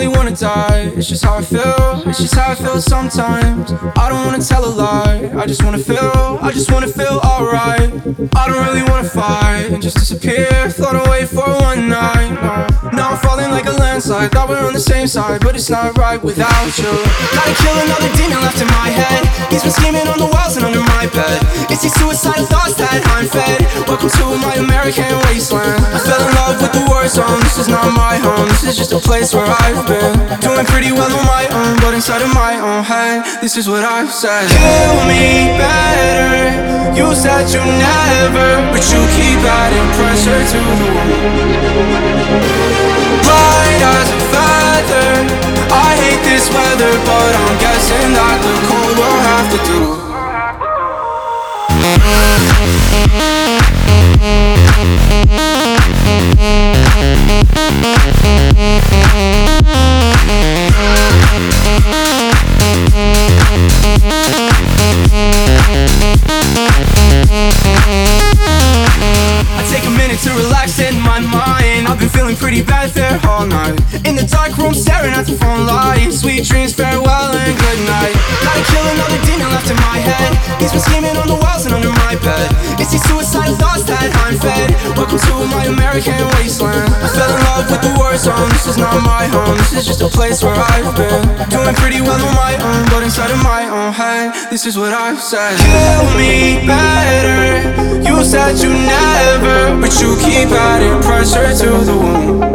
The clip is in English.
really wanna die. It's just how I feel, it's just how I feel sometimes. I don't wanna tell a lie, I just wanna feel alright. I don't really wanna fight and just disappear, float away for one night. Now I'm falling like a landslide, thought we're on the same side, but it's not right without you. Gotta kill another demon left in my head. He's been scheming on the walls and under my bed. It's these suicidal thoughts that I'm fed. Welcome to my American wasteland. I fell in love with the war zone. This is not my home, this is just a place where I've been. Doing pretty well on my own, but inside of my own head, this is what I've said. Kill me better, you said you never, but you keep adding pressure to the wound. Light as a feather, I hate this weather, but I'm guessing that the cold will have to do. I take a minute to relax in my mind. I've been feeling pretty bad there all night. In the dark room staring at the phone light. Sweet dreams, farewell and good night. Gotta kill another demon left in my head. He's been scheming on the walls and under my bed. It's these suicidal thoughts that I'm fed. Welcome to my American wasteland. I fell in love with the war zone. This is not my home, this is just a place where I've been. Doing pretty well on my own, but inside of my own head, this is what I've said. Kill me better, you said you never, but you keep adding pressure to the wound.